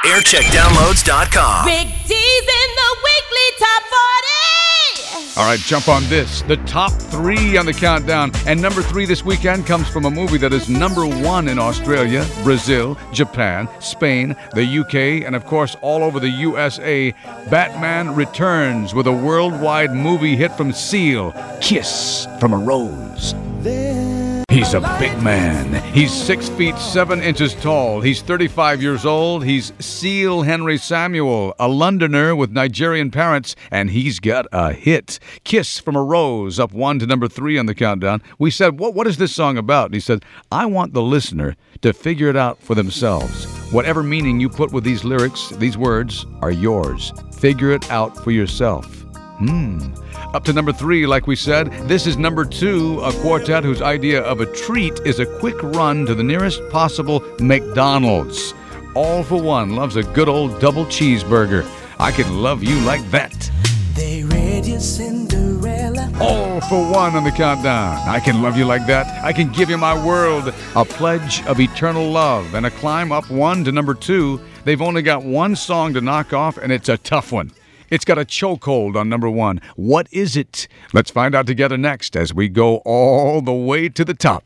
aircheckdownloads.com. Rick D's in the weekly top 40. All right, jump on this. The top 3 on the countdown. And number 3 this weekend comes from a movie that is number 1 in Australia, Brazil, Japan, Spain, the UK, and of course all over the USA. Batman Returns with a worldwide movie hit from Seal, Kiss from a Rose. He's a big man. He's 6 feet 7 inches tall. He's 35 years old. He's Seal Henry Samuel, a Londoner with Nigerian parents, and he's got a hit. Kiss from a Rose, up 1 to number 3 on the countdown. We said, what is this song about? And he said, I want the listener to figure it out for themselves. Whatever meaning you put with these lyrics, these words are yours. Figure it out for yourself. Up to number 3, like we said. This is number 2, a quartet whose idea of a treat is a quick run to the nearest possible McDonald's. All for One loves a good old double cheeseburger. I Can Love You Like That. They read your Cinderella. All for One on the countdown. I Can Love You Like That. I Can Give You My World. A Pledge of Eternal Love. And a climb up 1 to number 2. They've only got one song to knock off, and it's a tough one. It's got a chokehold on number 1. What is it? Let's find out together next as we go all the way to the top.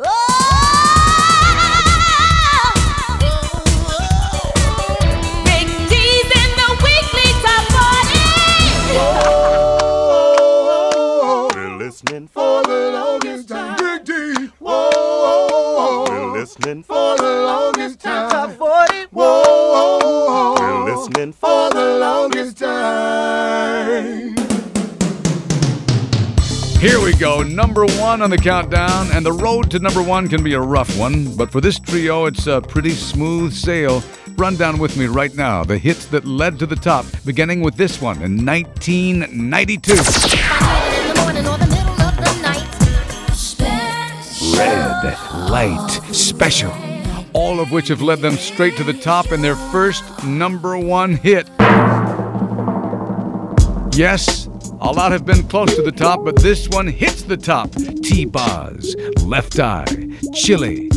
Rick D's in the weekly top 40. We're listening for the longest time. Big D. Whoa. We're listening for the longest time. Top 40. Whoa. We're listening for the longest time. Here we go, number 1 on the countdown, and the road to number 1 can be a rough one, but for this trio, it's a pretty smooth sail. Run down with me right now, the hits that led to the top, beginning with this one in 1992. Red Light Special, all of which have led them straight to the top in their first number 1 hit. Yes, a lot have been close to the top, but this one hits the top. T-Boz, Left Eye, Chili,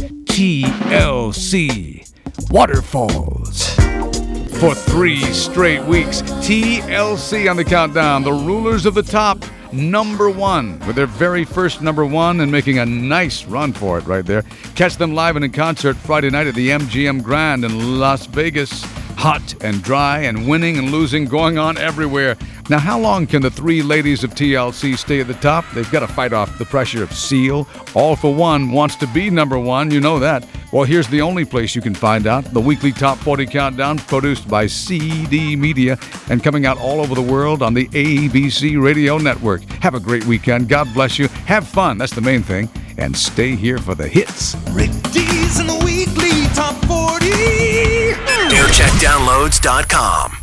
TLC, Waterfalls. For 3 straight weeks, TLC on the countdown, the rulers of the top, number 1, with their very first number 1 and making a nice run for it right there. Catch them live and in concert Friday night at the MGM Grand in Las Vegas. Hot and dry and winning and losing going on everywhere. Now, how long can the 3 ladies of TLC stay at the top? They've got to fight off the pressure of Seal. All for One wants to be number 1, you know that. Well, here's the only place you can find out. The weekly Top 40 Countdown, produced by CD Media and coming out all over the world on the ABC Radio Network. Have a great weekend. God bless you. Have fun. That's the main thing. And stay here for the hits. Rick D's in the weekly top 40. aircheckdownloads.com.